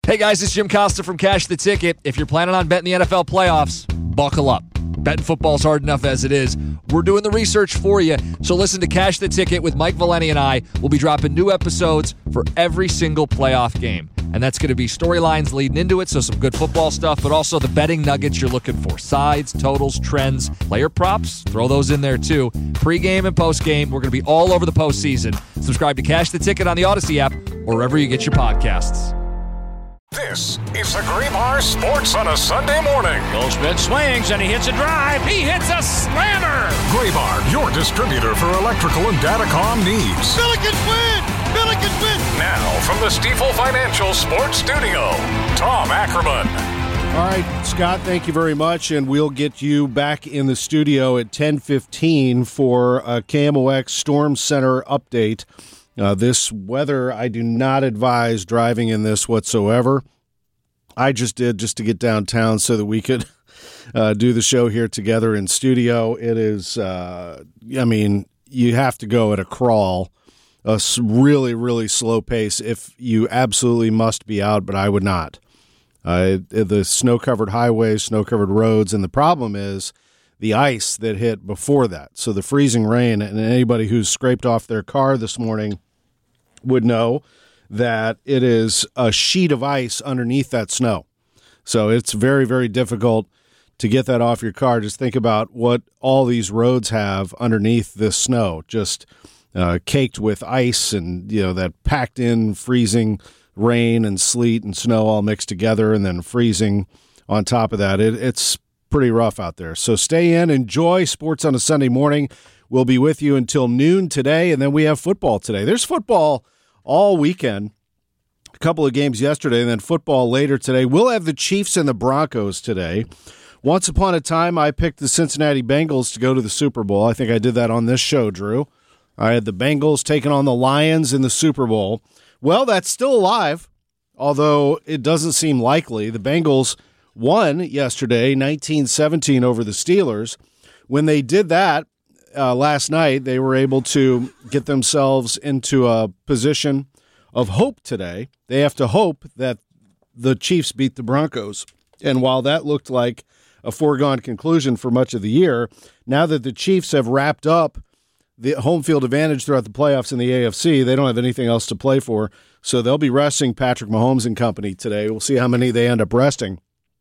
Hey guys, it's Jim Costa from Cash the Ticket. If you're planning on betting the NFL playoffs, buckle up. Betting football's hard enough as it is. We're doing the research for you. So listen to Cash the Ticket with Mike Valeni and I. We'll be dropping new episodes for every single playoff game. And that's going to be storylines leading into it, so some good football stuff, but also the betting nuggets you're looking for. Sides, totals, trends, player props, throw those in there too. Pre-game and post-game, we're going to be all over the postseason. Subscribe to Cash the Ticket on the Odyssey app or wherever you get your podcasts. This is the Graybar Sports on a Sunday morning. Goldschmidt swings and he hits a drive. He hits a slammer. Graybar, your distributor for electrical and datacom needs. Billikens win! Billikens win! Now, from the Stifel Financial Sports Studio, Tom Ackerman. All right, Scott, thank you very much, and we'll get you back in the studio at 10:15 for a KMOX Storm Center update. This weather, I do not advise driving in this whatsoever. I just did just to get downtown so that we could do the show here together in studio. It is, you have to go at a crawl, a really, really slow pace if you absolutely must be out, but I would not. The snow-covered highways, snow-covered roads, and the problem is the ice that hit before that. So the freezing rain, and anybody who's scraped off their car this morning would know that it is a sheet of ice underneath that snow. So it's very, very difficult to get that off your car. Just think about what all these roads have underneath this snow, just caked with ice and, that packed in freezing rain and sleet and snow all mixed together and then freezing on top of that. It's pretty rough out there. So stay in, enjoy sports on a Sunday morning. We'll be with you until noon today, and then we have football today. There's football all weekend, a couple of games yesterday, and then football later today. We'll have the Chiefs and the Broncos today. Once upon a time, I picked the Cincinnati Bengals to go to the Super Bowl. I think I did that on this show, Drew. I had the Bengals taking on the Lions in the Super Bowl. Well, that's still alive, although it doesn't seem likely. The Bengals won yesterday, 19-17 over the Steelers. When they did that, last night, they were able to get themselves into a position of hope today. They have to hope that the Chiefs beat the Broncos. And while that looked like a foregone conclusion for much of the year, now that the Chiefs have wrapped up the home field advantage throughout the playoffs in the AFC, they don't have anything else to play for. So they'll be resting Patrick Mahomes and company today. We'll see how many they end up resting.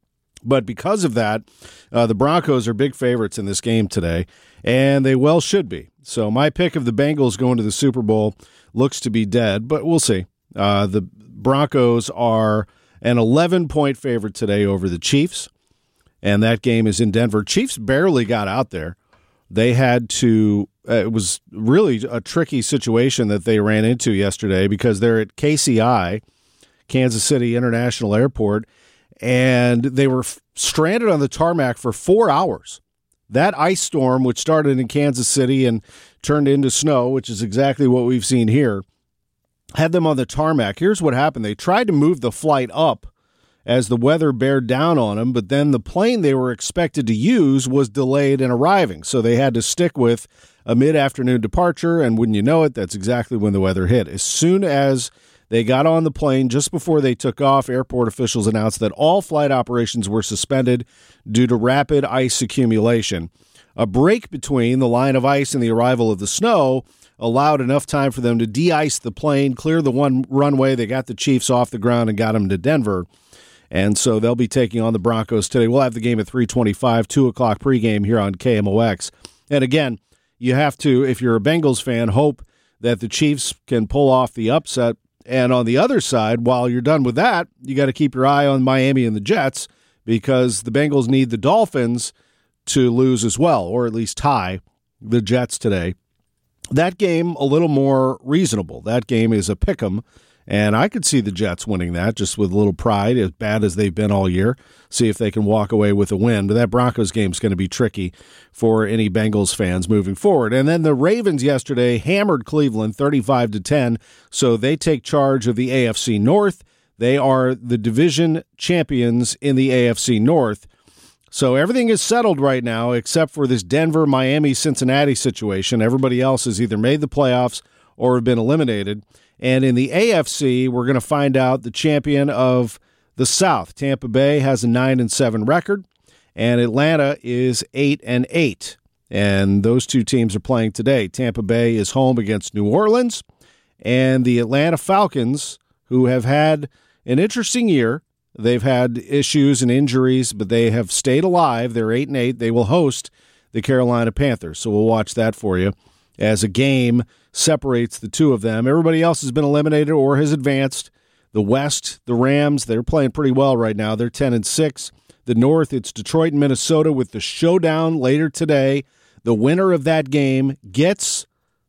But because of that, the Broncos are big favorites in this game today, and they well should be. So my pick of the Bengals going to the Super Bowl looks to be dead, but we'll see. The Broncos are an 11-point favorite today over the Chiefs, and that game is in Denver. Chiefs barely got out there. They had to it was really a tricky situation that they ran into yesterday because they're at KCI, Kansas City International Airport, and they were stranded on the tarmac for 4 hours. That ice storm, which started in Kansas City and turned into snow, which is exactly what we've seen here, had them on the tarmac. Here's what happened. They tried to move the flight up as the weather bared down on them, but then the plane they were expected to use was delayed in arriving, so they had to stick with a mid-afternoon departure, and wouldn't you know it, that's exactly when the weather hit. As soon as they got on the plane, just before they took off, airport officials announced that all flight operations were suspended due to rapid ice accumulation. A break between the line of ice and the arrival of the snow allowed enough time for them to de-ice the plane, clear the one runway. They got the Chiefs off the ground and got them to Denver. And so they'll be taking on the Broncos today. We'll have the game at 3:25, 2 o'clock pregame here on KMOX. And again, you have to, if you're a Bengals fan, hope that the Chiefs can pull off the upset. And on the other side, while you're done with that, you got to keep your eye on Miami and the Jets because the Bengals need the Dolphins to lose as well, or at least tie the Jets today. That game, a little more reasonable. That game is a pick'em, and I could see the Jets winning that just with a little pride, as bad as they've been all year, see if they can walk away with a win. But that Broncos game is going to be tricky for any Bengals fans moving forward. And then the Ravens yesterday hammered Cleveland 35-10, so they take charge of the AFC North. They are the division champions in the AFC North. So everything is settled right now except for this Denver, Miami, Cincinnati situation. Everybody else has either made the playoffs or have been eliminated. And in the AFC, we're going to find out the champion of The South, Tampa Bay has a 9-7 record, and Atlanta is 8-8. And those two teams are playing today. Tampa Bay is home against New Orleans, and the Atlanta Falcons, who have had an interesting year. They've had issues and injuries, but they have stayed alive. They're 8-8. They will host the Carolina Panthers. So we'll watch that for you as a game separates the two of them. Everybody else has been eliminated or has advanced. The West, the Rams, they're playing pretty well right now. They're 10-6. The North, it's Detroit and Minnesota with the showdown later today. The winner of that game gets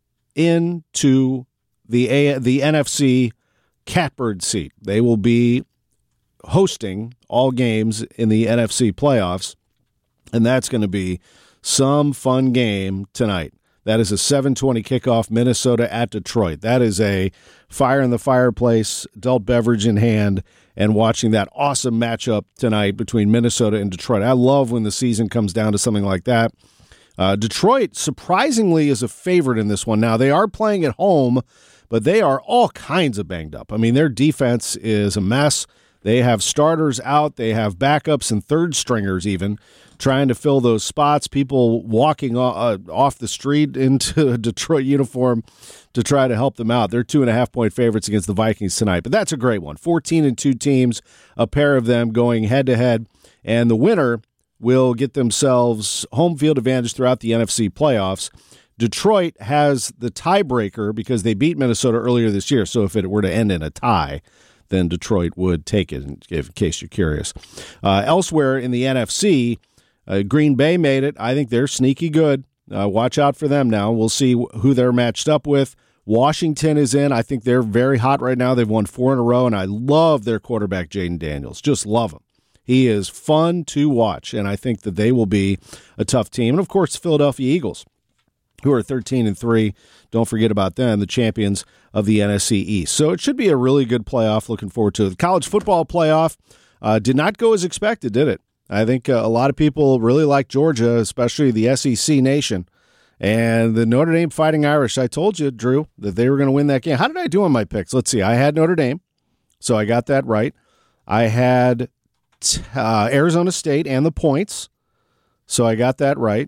into the NFC catbird seat. They will be hosting all games in the NFC playoffs, and that's going to be some fun game tonight. That is a 7:20 kickoff, Minnesota at Detroit. That is a fire in the fireplace, adult beverage in hand, and watching that awesome matchup tonight between Minnesota and Detroit. I love when the season comes down to something like that. Detroit, surprisingly, is a favorite in this one. Now, they are playing at home, but they are all kinds of banged up. I mean, their defense is a mess. They have starters out. They have backups and third stringers even trying to fill those spots. People walking off the street into a Detroit uniform to try to help them out. They're 2.5-point favorites against the Vikings tonight, but that's a great one. 14-2 teams, a pair of them going head-to-head, and the winner will get themselves home field advantage throughout the NFC playoffs. Detroit has the tiebreaker because they beat Minnesota earlier this year, so if it were to end in a tie, then Detroit would take it, in case you're curious. Elsewhere in the NFC, Green Bay made it. I think they're sneaky good. Watch out for them now. We'll see who they're matched up with. Washington is in. I think they're very hot right now. They've won 4 in a row, and I love their quarterback, Jaden Daniels. Just love him. He is fun to watch, and I think that they will be a tough team. And, of course, the Philadelphia Eagles, who are 13-3. Don't forget about them, the champions of the NFC East. So it should be a really good playoff. Looking forward to it. The college football playoff did not go as expected, did it? I think a lot of people really like Georgia, especially the SEC nation. And the Notre Dame Fighting Irish, I told you, Drew, that they were going to win that game. How did I do on my picks? Let's see. I had Notre Dame, so I got that right. I had Arizona State and the points, so I got that right.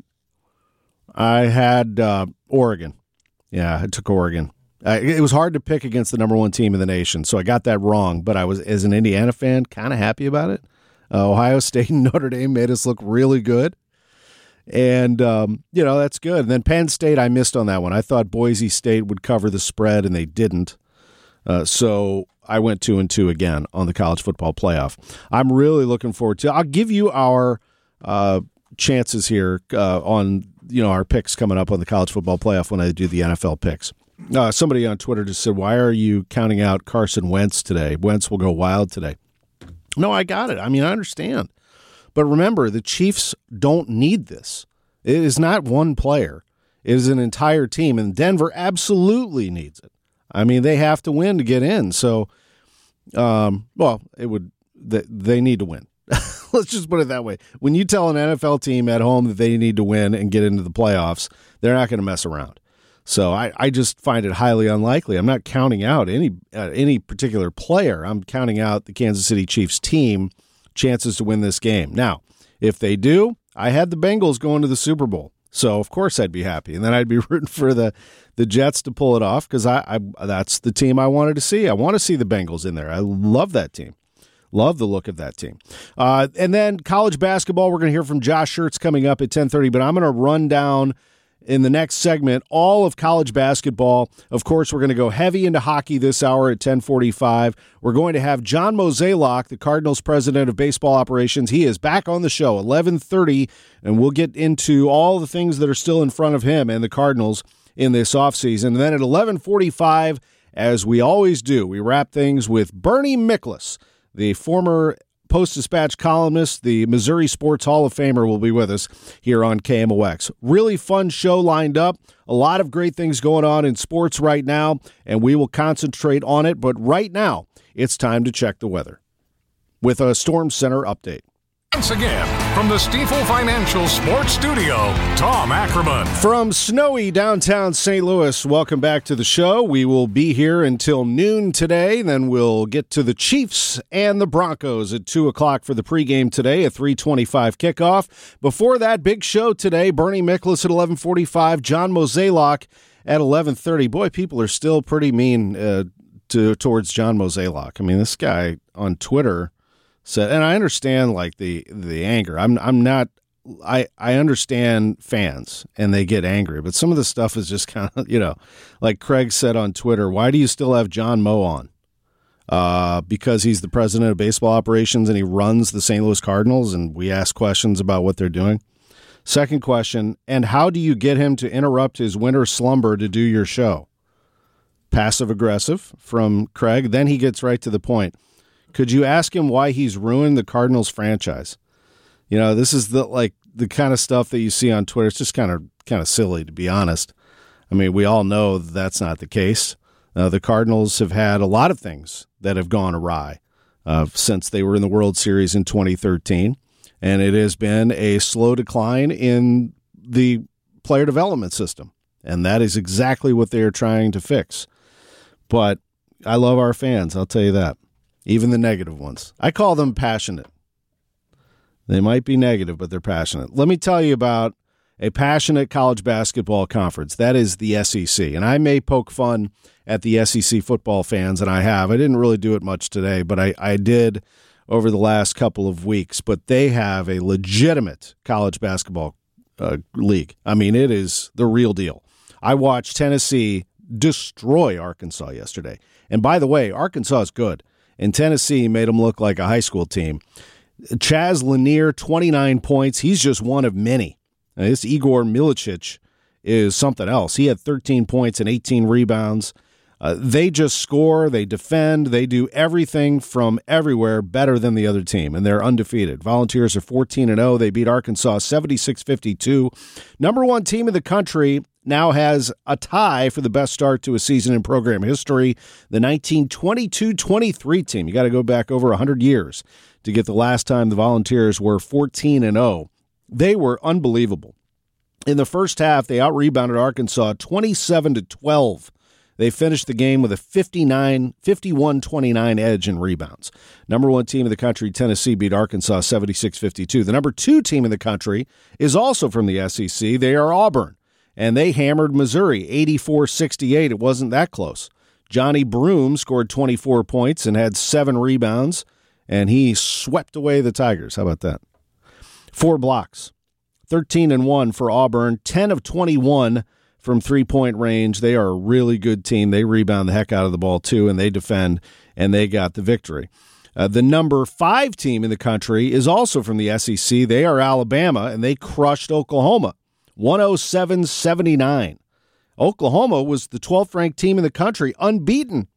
I had Oregon. Yeah, I took Oregon. It was hard to pick against the number one team in the nation, so I got that wrong. But I was, as an Indiana fan, kind of happy about it. Ohio State and Notre Dame made us look really good. And, that's good. And then Penn State, I missed on that one. I thought Boise State would cover the spread, and they didn't. So I went 2-2 again on the college football playoff. I'm really looking forward to it. I'll give you our chances here on our picks coming up on the college football playoff when I do the NFL picks. Somebody on Twitter just said, why are you counting out Carson Wentz today? Wentz will go wild today. No, I got it. I mean, I understand. But remember, the Chiefs don't need this. It is not one player. It is an entire team, and Denver absolutely needs it. I mean, they have to win to get in. So, they need to win. Let's just put it that way. When you tell an NFL team at home that they need to win and get into the playoffs, they're not going to mess around. So I just find it highly unlikely. I'm not counting out any particular player. I'm counting out the Kansas City Chiefs team chances to win this game. Now, if they do, I had the Bengals going to the Super Bowl. So, of course, I'd be happy. And then I'd be rooting for the Jets to pull it off because that's the team I wanted to see. I want to see the Bengals in there. I love that team. Love the look of that team. And then college basketball, we're going to hear from Josh Schertz coming up at 10:30, but I'm going to run down in the next segment all of college basketball. Of course, we're going to go heavy into hockey this hour at 10:45. We're going to have John Mozeliak, the Cardinals president of baseball operations. He is back on the show, 11:30, and we'll get into all the things that are still in front of him and the Cardinals in this offseason. And then at 11:45, as we always do, we wrap things with Bernie Miklasz, the former Post-Dispatch columnist, the Missouri Sports Hall of Famer, will be with us here on KMOX. Really fun show lined up. A lot of great things going on in sports right now, and we will concentrate on it. But right now, it's time to check the weather with a Storm Center update. Once again, from the Stifel Financial Sports Studio, Tom Ackerman. From snowy downtown St. Louis, welcome back to the show. We will be here until noon today. Then we'll get to the Chiefs and the Broncos at 2 o'clock for the pregame today, a 3:25 kickoff. Before that, big show today, Bernie Miklasz at 11:45, John Mozeliak at 11:30. Boy, people are still pretty mean towards John Mozeliak. I mean, this guy on Twitter said, and I understand like the anger. I understand fans and they get angry, but some of the stuff is just kind of, like Craig said on Twitter, why do you still have John Mo on? Because he's the president of baseball operations and he runs the St. Louis Cardinals, and we ask questions about what they're doing. Second question, and how do you get him to interrupt his winter slumber to do your show? Passive aggressive from Craig. Then he gets right to the point. Could you ask him why he's ruined the Cardinals franchise? This is the kind of stuff that you see on Twitter. It's just kind of silly, to be honest. I mean, we all know that's not the case. The Cardinals have had a lot of things that have gone awry since they were in the World Series in 2013, and it has been a slow decline in the player development system, and that is exactly what they're trying to fix. But I love our fans, I'll tell you that. Even the negative ones. I call them passionate. They might be negative, but they're passionate. Let me tell you about a passionate college basketball conference. That is the SEC. And I may poke fun at the SEC football fans, and I have. I didn't really do it much today, but I did over the last couple of weeks. But they have a legitimate college basketball league. I mean, it is the real deal. I watched Tennessee destroy Arkansas yesterday. And by the way, Arkansas is good. And Tennessee made them look like a high school team. Chaz Lanier, 29 points. He's just one of many. Now, this Igor Milicic is something else. He had 13 points and 18 rebounds. They just score, they defend, they do everything from everywhere better than the other team, and they're undefeated. Volunteers are 14-0. They beat Arkansas 76-52. Number one team in the country now has a tie for the best start to a season in program history. The 1922-23 team. You got to go back over 100 years to get the last time the Volunteers were 14-0. They were unbelievable. In the first half, they out-rebounded Arkansas 27-12. They finished the game with a 51-29 edge in rebounds. Number one team in the country, Tennessee, beat Arkansas 76-52. The number two team in the country is also from the SEC. They are Auburn, and they hammered Missouri 84-68. It wasn't that close. Johnny Broome scored 24 points and had 7 rebounds, and he swept away the Tigers. How about that? 4 blocks. 13-1 for Auburn, 10 of 21 from three-point range. They are a really good team. They rebound the heck out of the ball, too, and they defend, and they got the victory. The number 5 team in the country is also from the SEC. They are Alabama, and they crushed Oklahoma, 107-79. Oklahoma was the 12th-ranked team in the country, unbeaten,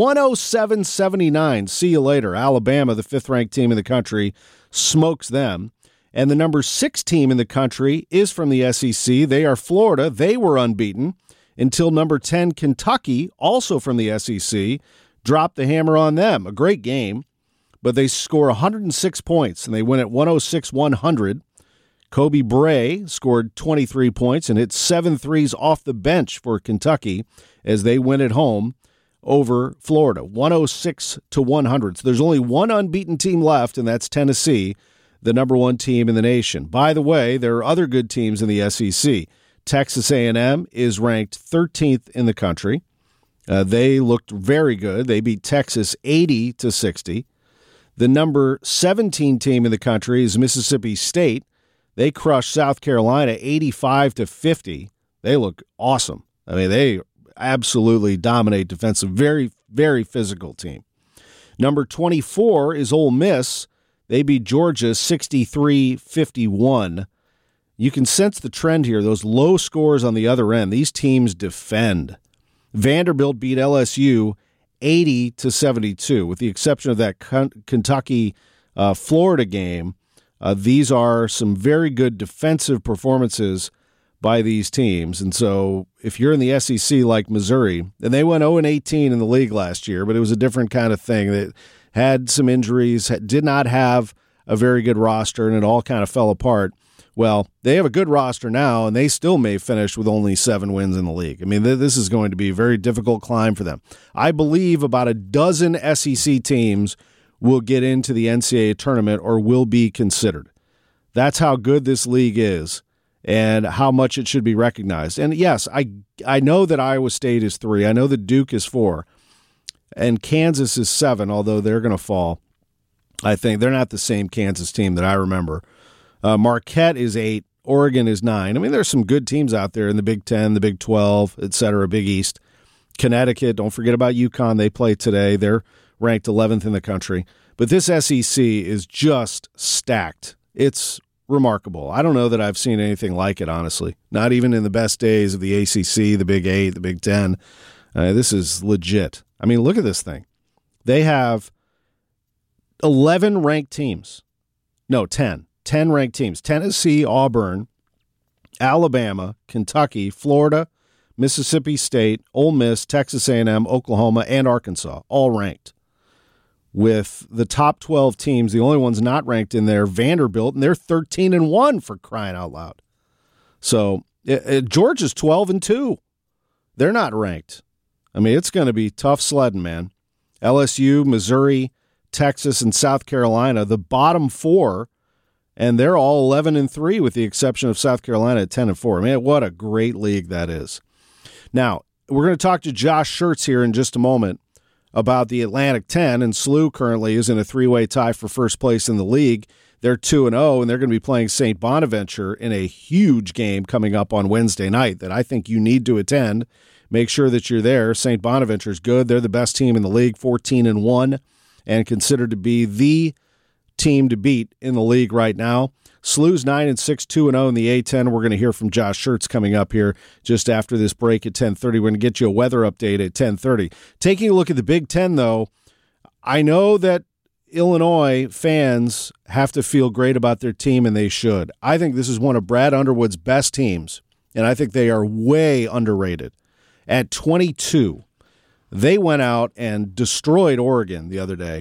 107-79. See you later. Alabama, the 5th-ranked team in the country, smokes them. And the number 6 team in the country is from the SEC. They are Florida. They were unbeaten until number 10, Kentucky, also from the SEC, dropped the hammer on them. A great game, but they score 106 points, and they win at 106-100. Kobe Bray scored 23 points and hit 7 threes off the bench for Kentucky as they win at home over Florida, 106-100. So there's only one unbeaten team left, and that's Tennessee, the number one team in the nation. By the way, there are other good teams in the SEC. Texas A&M is ranked 13th in the country. They looked very good. They beat Texas 80-60. The number 17 team in the country is Mississippi State. They crushed South Carolina 85-50. They look awesome. I mean, they absolutely dominate defensive. Very, very physical team. Number 24 is Ole Miss. They beat Georgia 63-51. You can sense the trend here. Those low scores on the other end. These teams defend. Vanderbilt beat LSU 80-72, with the exception of that Kentucky-Florida game. These are some very good defensive performances by these teams. And so if you're in the SEC like Missouri, and they went 0-18 in the league last year, but it was a different kind of thing. That had some injuries, did not have a very good roster, and it all kind of fell apart. Well, they have a good roster now, and they still may finish with only 7 wins in the league. I mean, this is going to be a very difficult climb for them. I believe about a dozen SEC teams will get into the NCAA tournament or will be considered. That's how good this league is and how much it should be recognized. And yes, I know that Iowa State is 3. I know that Duke is 4. And Kansas is 7, although they're going to fall. I think they're not the same Kansas team that I remember. Marquette is 8. Oregon is 9. I mean, there's some good teams out there in the Big 10, the Big 12, et cetera, Big East. Connecticut, don't forget about UConn. They play today. They're ranked 11th in the country. But this SEC is just stacked. It's remarkable. I don't know that I've seen anything like it, honestly. Not even in the best days of the ACC, the Big 8, the Big 10. This is legit. I mean, look at this thing. They have 11 ranked teams. No, 10. 10 ranked teams. Tennessee, Auburn, Alabama, Kentucky, Florida, Mississippi State, Ole Miss, Texas A&M, Oklahoma, and Arkansas, all ranked. With the top 12 teams, the only ones not ranked in there, Vanderbilt, and they're 13-1 for crying out loud. So Georgia's 12-2. They're not ranked. I mean, it's going to be tough sledding, man. LSU, Missouri, Texas, and South Carolina, the bottom 4, and they're all 11-3 with the exception of South Carolina at 10-4. Man, what a great league that is. Now, we're going to talk to Josh Schertz here in just a moment about the Atlantic 10, and SLU currently is in a 3-way tie for first place in the league. They're 2-0, and they're going to be playing St. Bonaventure in a huge game coming up on Wednesday night that I think you need to attend. Make sure that you're there. St. Bonaventure's good. They're the best team in the league, 14-1, and considered to be the team to beat in the league right now. SLU's 9-6, 2-0 in the A-10. We're going to hear from Josh Schertz coming up here just after this break at 10:30. We're going to get you a weather update at 10:30. Taking a look at the Big Ten, though, I know that Illinois fans have to feel great about their team, and they should. I think this is one of Brad Underwood's best teams, and I think they are way underrated. At 22, they went out and destroyed Oregon the other day,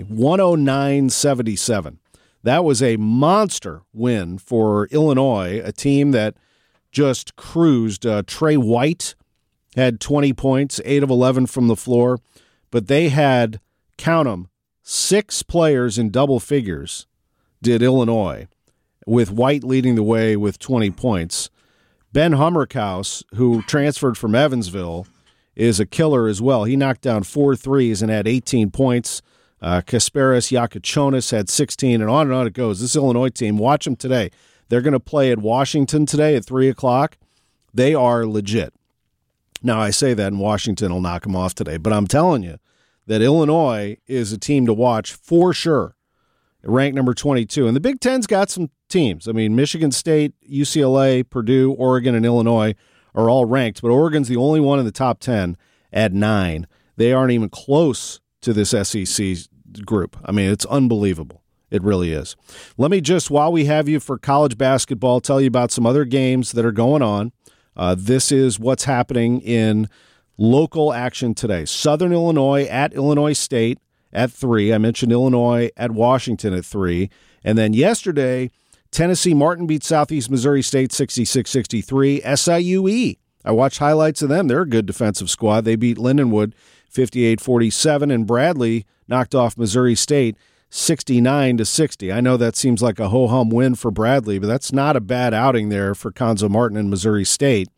109-77. That was a monster win for Illinois, a team that just cruised. Trey White had 20 points, 8 of 11 from the floor, but they had, count them, 6 players in double figures, did Illinois, with White leading the way with 20 points. Ben Hummerkaus, who transferred from Evansville, is a killer as well. He knocked down 4 threes and had 18 points. Kasparis Yakuchonis had 16, and on it goes. This Illinois team, watch them today. They're going to play at Washington today at 3 o'clock. They are legit. Now, I say that, and Washington will knock them off today, but I'm telling you that Illinois is a team to watch for sure, ranked number 22. And the Big Ten's got some teams. I mean, Michigan State, UCLA, Purdue, Oregon, and Illinois are all ranked, but Oregon's the only one in the top 10 at 9. They aren't even close to this SEC group. I mean, it's unbelievable. It really is. Let me just, while we have you for college basketball, tell you about some other games that are going on. This is what's happening in local action today. Southern Illinois at Illinois State at 3. I mentioned Illinois at Washington at 3. And then yesterday, Tennessee Martin beat Southeast Missouri State 66-63. SIUE, I watched highlights of them. They're a good defensive squad. They beat Lindenwood 58-47, and Bradley knocked off Missouri State 69-60. I know that seems like a ho-hum win for Bradley, but that's not a bad outing there for Conzo Martin and Missouri State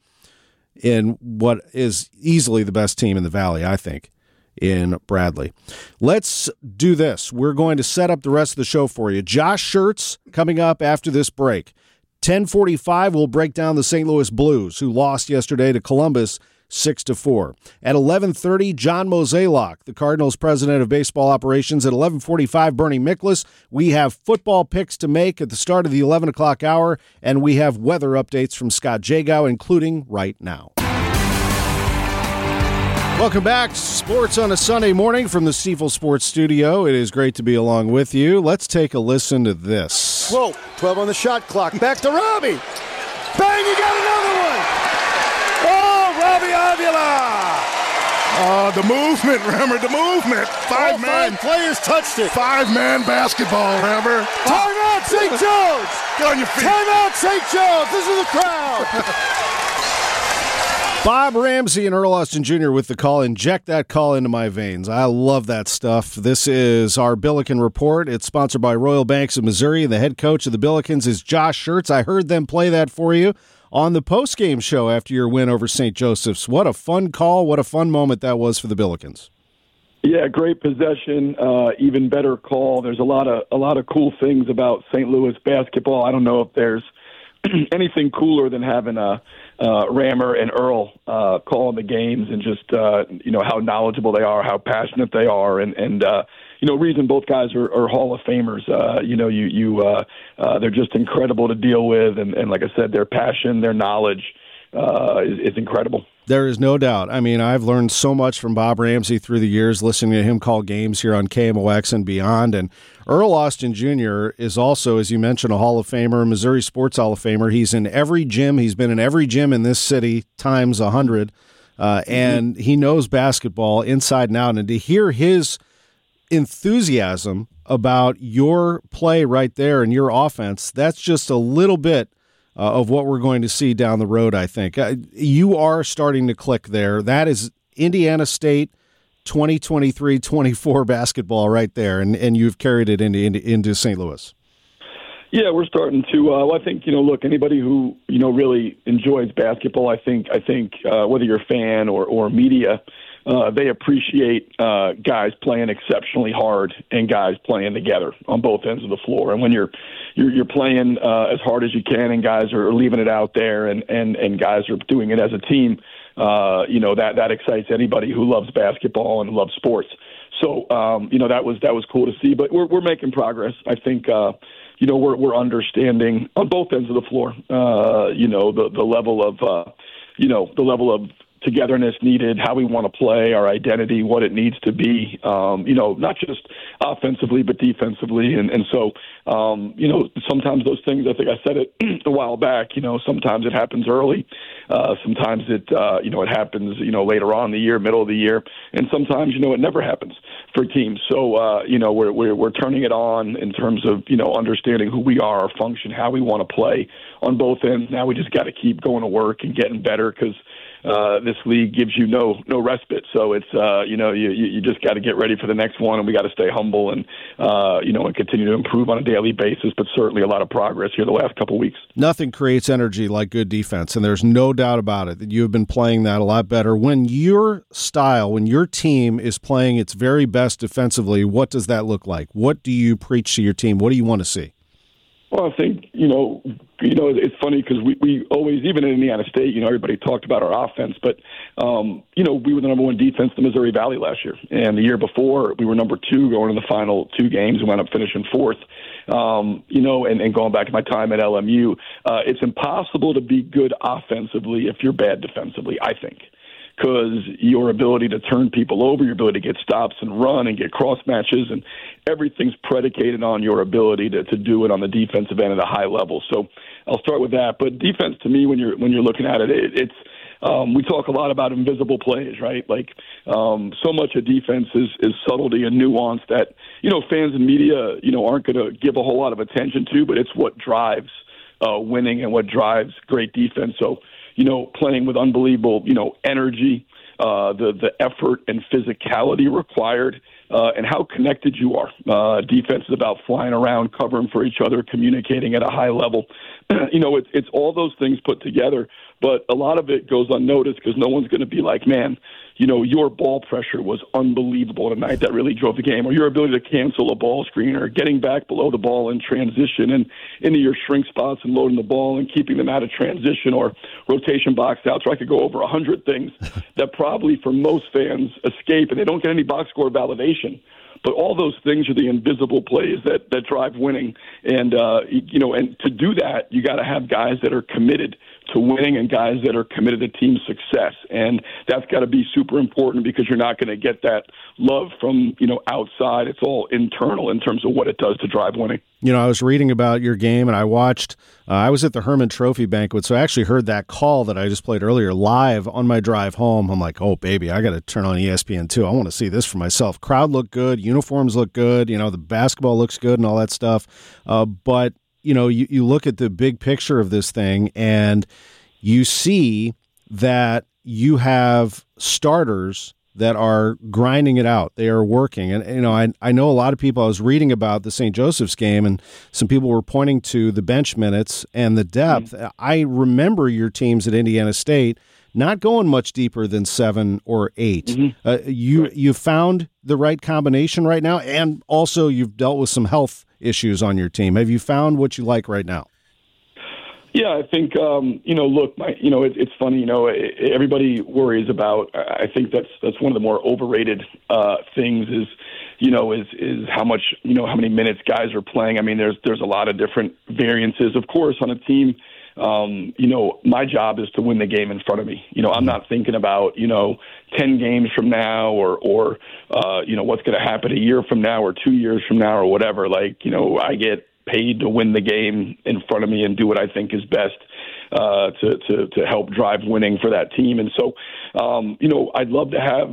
in what is easily the best team in the Valley, I think, in Bradley. Let's do this. We're going to set up the rest of the show for you. Josh Schertz coming up after this break. 10:45, we'll break down the St. Louis Blues, who lost yesterday to Columbus 6-4. At 11:30, John Mozeliak, the Cardinals president of baseball operations. At 11:45, Bernie Miklasz. We have football picks to make at the start of the 11 o'clock hour, and we have weather updates from Scott Jagow, including right now. Welcome back. Sports on a Sunday morning from the Stifel Sports Studio. It is great to be along with you. Let's take a listen to this. Whoa, 12 on the shot clock. Back to Robbie. Bang, you got another one. Oh, Robbie Avila. The movement, remember, the movement. Five players touched it. 5-man basketball, remember. Target. Timeout, St. Joe's! Get on your feet. Timeout, St. Joe's! This is the crowd! Bob Ramsey and Earl Austin Jr. with the call. Inject that call into my veins. I love that stuff. This is our Billiken Report. It's sponsored by Royal Banks of Missouri. The head coach of the Billikens is Josh Schertz. I heard them play that for you on the postgame show after your win over St. Joseph's. What a fun call. What a fun moment that was for the Billikens. Yeah, great possession. Even better call. There's a lot of cool things about St. Louis basketball. I don't know if there's anything cooler than having Rammer and Earl calling the games, and just how knowledgeable they are, how passionate they are, and reason both guys are Hall of Famers. They're just incredible to deal with, and like I said, their passion, their knowledge is incredible. There is no doubt. I mean, I've learned so much from Bob Ramsey through the years, listening to him call games here on KMOX and beyond. And Earl Austin Jr. is also, as you mentioned, a Hall of Famer, Missouri Sports Hall of Famer. He's in every gym. He's been in every gym in this city times 100, and he knows basketball inside and out. And to hear his enthusiasm about your play right there and your offense, that's just a little bit of what we're going to see down the road, I think. You are starting to click there. That is Indiana State 2023-24 basketball right there, and you've carried it into St. Louis. Yeah, we're starting to. I think look, anybody who really enjoys basketball, I think whether you're a fan or media, they appreciate guys playing exceptionally hard and guys playing together on both ends of the floor. And when you're playing as hard as you can, and guys are leaving it out there, and guys are doing it as a team, that excites anybody who loves basketball and loves sports. So that was cool to see. But we're making progress. I think we're understanding on both ends of the floor. The level of togetherness needed, how we want to play, our identity, what it needs to be, not just offensively but defensively. And so, sometimes those things, I think I said it a while back, sometimes it happens early. Sometimes it happens, later on in the year, middle of the year. And sometimes, it never happens for teams. So, we're turning it on in terms of, understanding who we are, our function, how we want to play on both ends. Now we just got to keep going to work and getting better, because this league gives you no respite. So it's you just got to get ready for the next one, and we got to stay humble and and continue to improve on a daily basis. But certainly a lot of progress here the last couple of weeks. Nothing creates energy like good defense, and there's no doubt about it that you have been playing that a lot better. When your team is playing its very best defensively, what does that look like? What do you preach to your team? What do you want to see? Well, I think, it's funny because we always, even in Indiana State, everybody talked about our offense, but, we were the number one defense in the Missouri Valley last year. And the year before, we were number 2 going in the final 2 games and wound up finishing 4th. And going back to my time at LMU, it's impossible to be good offensively if you're bad defensively, I think. Because your ability to turn people over, your ability to get stops and run and get cross matches, and everything's predicated on your ability to do it on the defensive end at a high level. So I'll start with that. But defense, to me, when you're looking at it, it's we talk a lot about invisible plays, right? Like so much of defense is subtlety and nuance that fans and media aren't going to give a whole lot of attention to, but it's what drives winning and what drives great defense. So playing with unbelievable, energy, the effort and physicality required, and how connected you are. Defense is about flying around, covering for each other, communicating at a high level. It's all those things put together, but a lot of it goes unnoticed because no one's going to be like, man, your ball pressure was unbelievable tonight. That really drove the game. Or your ability to cancel a ball screen, or getting back below the ball in transition and into your shrink spots and loading the ball and keeping them out of transition, or rotation box outs. So I could go over 100 things that probably for most fans escape, and they don't get any box score validation. But all those things are the invisible plays that drive winning. And, and to do that, you got to have guys that are committed to winning and guys that are committed to team success. And that's got to be super important because you're not going to get that love from, outside. It's all internal in terms of what it does to drive winning. I was reading about your game, and I watched I was at the Herman Trophy banquet, so I actually heard that call that I just played earlier live on my drive home. I'm like, oh, baby, I got to turn on ESPN2. I want to see this for myself. Crowd looked good. Uniforms look good. The basketball looks good and all that stuff. But you look at the big picture of this thing, and you see that you have starters that are grinding it out. They are working. And, I know a lot of people, I was reading about the St. Joseph's game, and some people were pointing to the bench minutes and the depth. Mm-hmm. I remember your teams at Indiana State not going much deeper than 7 or 8. Mm-hmm. You found the right combination right now, and also you've dealt with some health issues on your team. Have you found what you like right now? Yeah, I think, look, it's funny, everybody worries about, I think that's one of the more overrated things is how much, how many minutes guys are playing. I mean, there's a lot of different variances, of course, on a team. My job is to win the game in front of me. I'm not thinking about, 10 games from now or what's going to happen a year from now or 2 years from now or whatever. I get paid to win the game in front of me and do what I think is best to help drive winning for that team. And so, I'd love to have,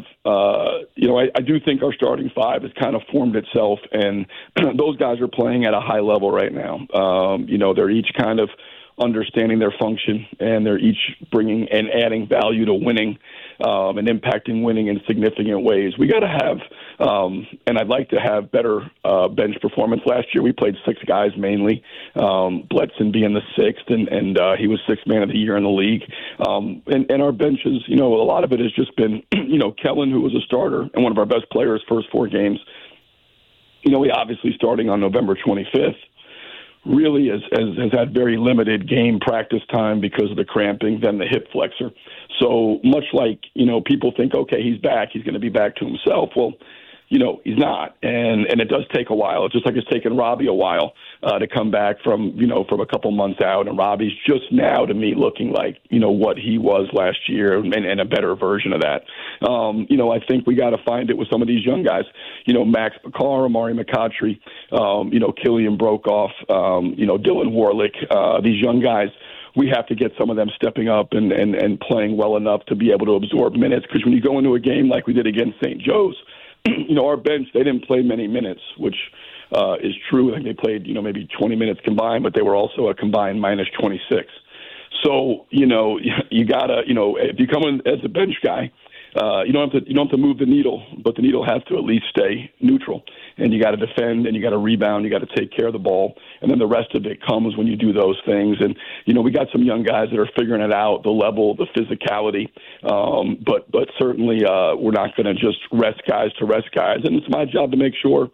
I do think our starting five has kind of formed itself, and those guys are playing at a high level right now. They're each kind of understanding their function, and they're each bringing and adding value to winning and impacting winning in significant ways. We got to have, and I'd like to have better bench performance. Last year we played 6 guys mainly, Bledson being the 6th, and he was 6th man of the year in the league. And our benches, a lot of it has just been, Kellen, who was a starter and one of our best players first 4 games, he obviously starting on November 25th, really has had very limited game practice time because of the cramping, then the hip flexor. So much like, people think, okay, he's back, he's going to be back to himself. Well, he's not. And it does take a while. It's just like it's taken Robbie a while to come back from a couple months out. And Robbie's just now, to me, looking like, what he was last year and a better version of that. I think we got to find it with some of these young guys, Max Bakar, Amari McCautry, Killian Brokoff, Dylan Warlick, these young guys. We have to get some of them stepping up and playing well enough to be able to absorb minutes. Because when you go into a game like we did against St. Joe's, our bench, they didn't play many minutes, which is true. I think they played, maybe 20 minutes combined, but they were also a combined minus 26. So, you got to, if you come in as a bench guy, you don't have to move the needle, but the needle has to at least stay neutral. And you got to defend, and you got to rebound, you got to take care of the ball, and then the rest of it comes when you do those things. And we got some young guys that are figuring it out, the level, the physicality. But certainly we're not going to just rest guys to rest guys. And it's my job to make sure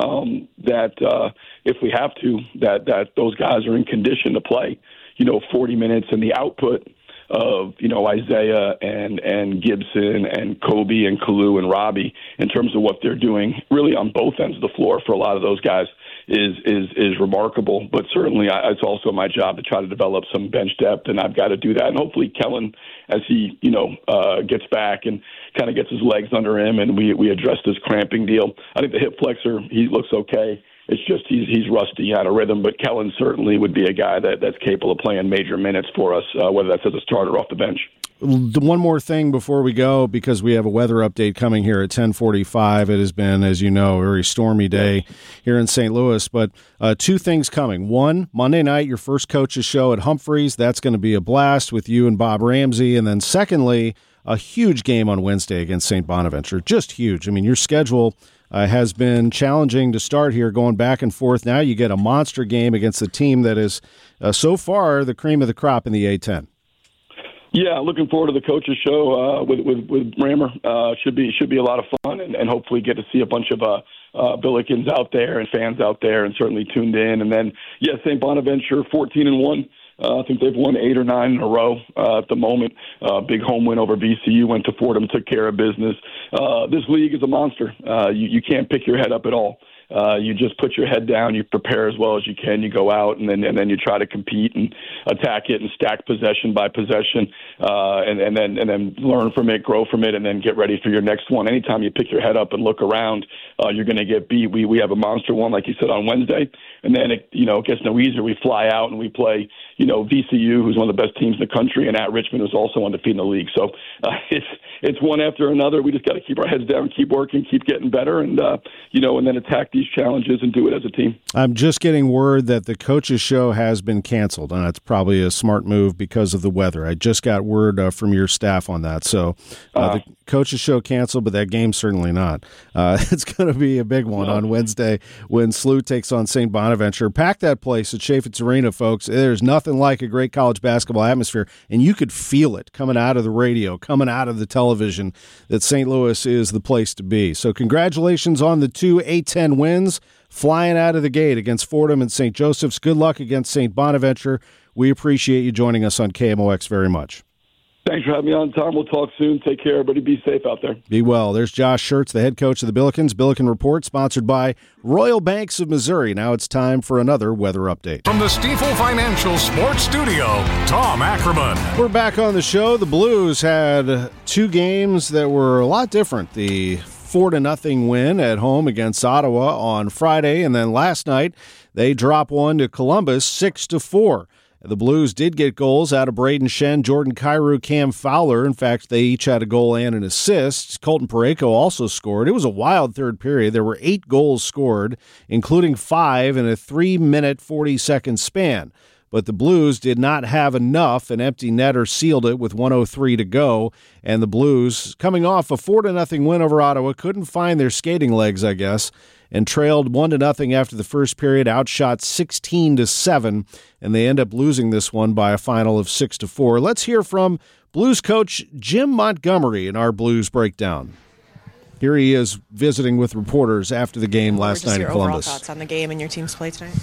that if we have to, that those guys are in condition to play, 40 minutes, and the output of, Isaiah and Gibson and Kobe and Kalu and Robbie in terms of what they're doing really on both ends of the floor for a lot of those guys is remarkable. But certainly it's also my job to try to develop some bench depth, and I've got to do that. And hopefully Kellen, as he, gets back and kind of gets his legs under him and we address this cramping deal. I think the hip flexor, he looks okay. It's just he's rusty out of rhythm, but Kellen certainly would be a guy that's capable of playing major minutes for us, whether that's as a starter or off the bench. One more thing before we go, because we have a weather update coming here at 10:45. It has been, as you know, a very stormy day here in St. Louis, but 2 things coming. One, Monday night, your first coach's show at Humphreys. That's going to be a blast with you and Bob Ramsey. And then secondly, a huge game on Wednesday against St. Bonaventure. Just huge. I mean, your schedule has been challenging to start here, going back and forth. Now you get a monster game against a team that is so far the cream of the crop in the A-10. Yeah, looking forward to the coach's show with Rammer. Should be a lot of fun, and hopefully get to see a bunch of Billikens out there and fans out there, and certainly tuned in. And then, St. Bonaventure 14-1. I think they've won 8 or 9 in a row at the moment. Big home win over VCU, went to Fordham, took care of business. This league is a monster. You can't pick your head up at all. you just put your head down, you prepare as well as you can, you go out, and then you try to compete and attack it and stack possession by possession, and then learn from it, grow from it, and then get ready for your next one. Anytime you pick your head up and look around, you're going to get beat. We have a monster one, like you said, on Wednesday, and then it gets no easier. We fly out and we play VCU, who's one of the best teams in the country, and at Richmond, who's also undefeated in the league. So it's one after another. We just got to keep our heads down, keep working, keep getting better, and then attack these challenges and do it as a team. I'm just getting word that the coaches show has been canceled, and that's probably a smart move because of the weather. I just got word from your staff on that. So the coaches show canceled, but that game's certainly not. It's going to be a big one on Wednesday when SLU takes on St. Bonaventure. Pack that place at Chaffetz Arena, folks. There's nothing like a great college basketball atmosphere, and you could feel it coming out of the radio, coming out of the television, that St. Louis is the place to be. So congratulations on the 2 A-10 wins, flying out of the gate against Fordham and St. Joseph's. Good luck against St. Bonaventure. We appreciate you joining us on KMOX very much. Thanks for having me on, Tom. We'll talk soon. Take care, everybody. Be safe out there. Be well. There's Josh Schertz, the head coach of the Billikens. Billiken Report, sponsored by Royal Banks of Missouri. Now it's time for another weather update. From the Stifel Financial Sports Studio, Tom Ackerman. We're back on the show. The Blues had two games that were a lot different. The 4-0 win at home against Ottawa on Friday, and then last night they drop one to Columbus 6-4. The Blues did get goals out of Braden Shen, Jordan Kyrou, Cam Fowler. In fact, they each had a goal and an assist. Colton Parayko also scored. It was a wild third period. There were 8 goals scored, including 5 in a 3-minute, 40-second span. But the Blues did not have enough. An empty netter sealed it with 1:03 to go. And the Blues, coming off a 4-0 win over Ottawa, couldn't find their skating legs, I guess, and trailed 1-0 after the first period, outshot 16-7, and they end up losing this one by a final of 6-4. Let's hear from Blues coach Jim Montgomery in our Blues breakdown. Here he is visiting with reporters after the game last night in Columbus. Overall thoughts on the game and your team's play tonight?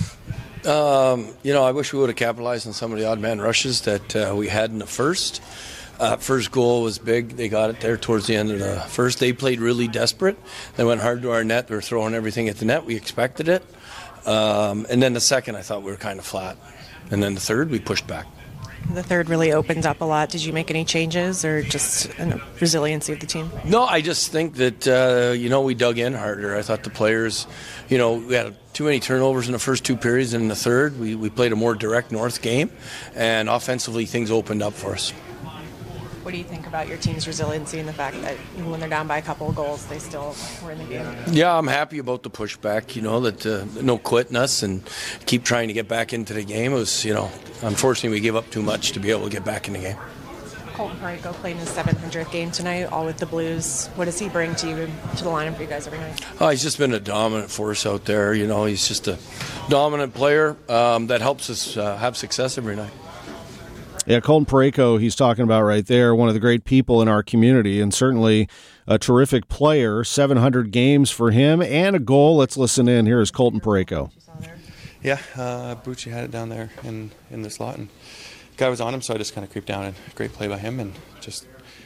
I wish we would have capitalized on some of the odd man rushes that we had in the first. First goal was big. They got it there towards the end of the first. They played really desperate. They went hard to our net. They were throwing everything at the net. We expected it. And then the second, I thought we were kind of flat. And then the third, we pushed back. The third really opened up a lot. Did you make any changes or just resiliency of the team? No, I just think that, we dug in harder. I thought the players, we had too many turnovers in the first 2 periods. And in the third, we played a more direct North game. And offensively, things opened up for us. What do you think about your team's resiliency and the fact that even when they're down by a couple of goals, they still were in the game? Yeah, I'm happy about the pushback, that no quitting us and keep trying to get back into the game. It was, unfortunately we gave up too much to be able to get back in the game. Colton Parayko played in his 700th game tonight, all with the Blues. What does he bring to the lineup for you guys every night? Oh, he's just been a dominant force out there. He's just a dominant player that helps us have success every night. Yeah, Colton Parayko, he's talking about right there, one of the great people in our community and certainly a terrific player. 700 games for him and a goal. Let's listen in. Here is Colton Parayko. Yeah, Bucci had it down there in the slot, and the guy was on him, so I just kind of creeped down, and great play by him, and just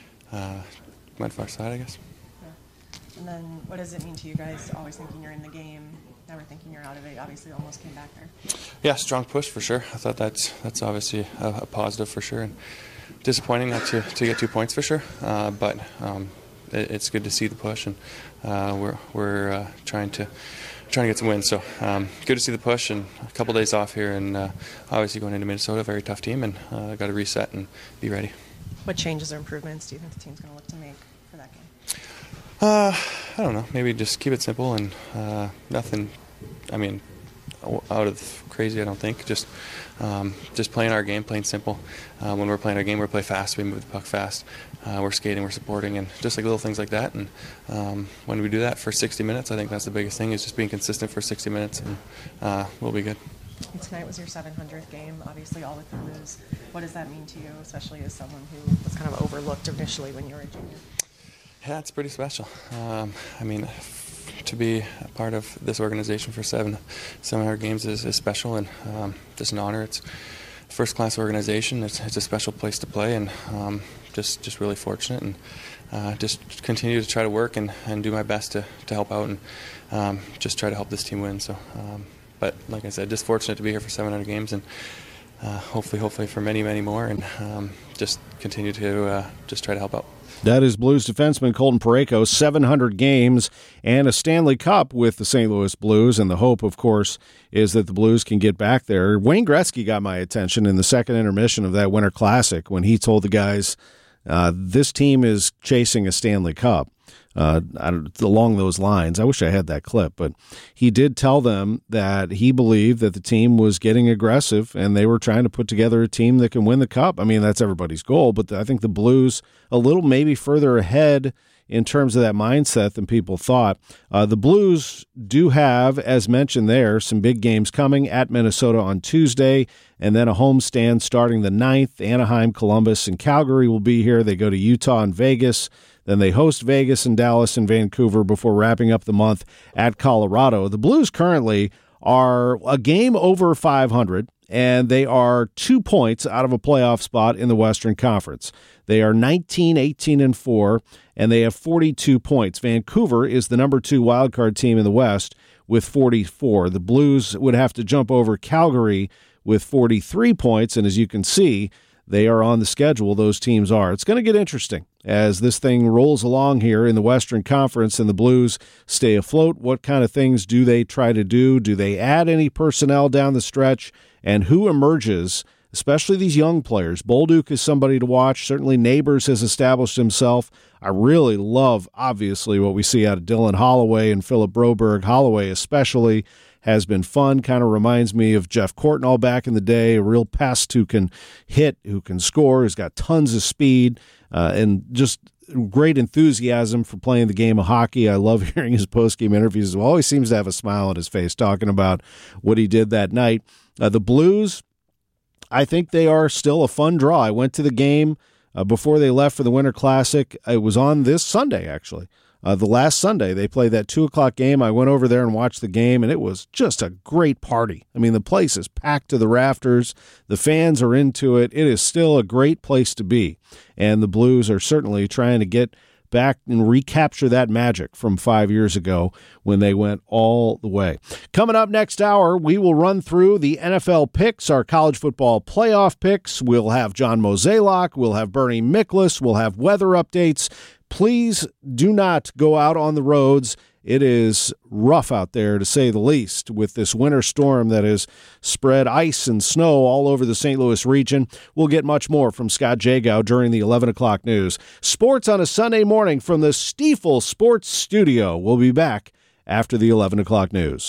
went far side, I guess. Yeah. And then what does it mean to you guys, always thinking you're in the game, never thinking you're out of it? Obviously almost came back there. Yeah, strong push for sure. I thought that's obviously a positive for sure, and disappointing not to get 2 points for sure, but it's good to see the push, and we're trying to get some wins. So good to see the push, and a couple days off here, and obviously going into Minnesota, a very tough team, and got to reset and be ready. What changes or improvements do you think the team's going to look to make for that game? I don't know. Maybe just keep it simple and nothing. Out of crazy, I don't think. Just playing our game, playing simple. When we're playing our game, we play fast. We move the puck fast. We're skating, we're supporting, and just like little things like that. And when we do that for 60 minutes, I think that's the biggest thing, is just being consistent for 60 minutes, and we'll be good. And tonight was your 700th game, obviously all with the Blues. What does that mean to you, especially as someone who was kind of overlooked initially when you were a junior? Yeah, it's pretty special. To be a part of this organization for 700 games is special, and just an honor. It's first-class organization. It's a special place to play, and just really fortunate, and just continue to try to work and do my best to help out and just try to help this team win. So, but like I said, just fortunate to be here for 700 games, and hopefully for many, many more, and just continue to just try to help out. That is Blues defenseman Colton Parayko, 700 games and a Stanley Cup with the St. Louis Blues, and the hope, of course, is that the Blues can get back there. Wayne Gretzky got my attention in the second intermission of that Winter Classic when he told the guys, this team is chasing a Stanley Cup. Along those lines. I wish I had that clip, but he did tell them that he believed that the team was getting aggressive and they were trying to put together a team that can win the Cup. I mean, that's everybody's goal, but I think the Blues a little maybe further ahead in terms of that mindset than people thought. The Blues do have, as mentioned there, some big games coming at Minnesota on Tuesday, and then a homestand starting the 9th. Anaheim, Columbus, and Calgary will be here. They go to Utah and Vegas. Then they host Vegas and Dallas and Vancouver before wrapping up the month at Colorado. The Blues currently are a game over 500, and they are 2 points out of a playoff spot in the Western Conference. They are 19-18-4, and they have 42 points. Vancouver is the number 2 wildcard team in the West with 44. The Blues would have to jump over Calgary with 43 points, and as you can see, they are on the schedule. Those teams are. It's going to get interesting as this thing rolls along here in the Western Conference and the Blues stay afloat. What kind of things do they try to do? Do they add any personnel down the stretch? And who emerges, especially these young players? Bolduc is somebody to watch. Certainly Neighbors has established himself. I really love, obviously, what we see out of Dylan Holloway and Philip Broberg. Holloway especially has been fun, kind of reminds me of Jeff Courtnall back in the day, a real pest who can hit, who can score, who's got tons of speed, and just great enthusiasm for playing the game of hockey. I love hearing his post-game interviews. He always seems to have a smile on his face talking about what he did that night. The Blues, I think they are still a fun draw. I went to the game before they left for the Winter Classic. It was on this Sunday, actually. The last Sunday, they played that 2 o'clock game. I went over there and watched the game, and it was just a great party. I mean, the place is packed to the rafters. The fans are into it. It is still a great place to be, and the Blues are certainly trying to get back and recapture that magic from 5 years ago when they went all the way. Coming up next hour, we will run through the NFL picks, our college football playoff picks. We'll have John Mozeliak. We'll have Bernie Miklasz. We'll have weather updates. Please do not go out on the roads. It is rough out there, to say the least, with this winter storm that has spread ice and snow all over the St. Louis region. We'll get much more from Scott Jagow during the 11 o'clock news. Sports on a Sunday morning from the Stifel Sports Studio. We'll be back after the 11 o'clock news.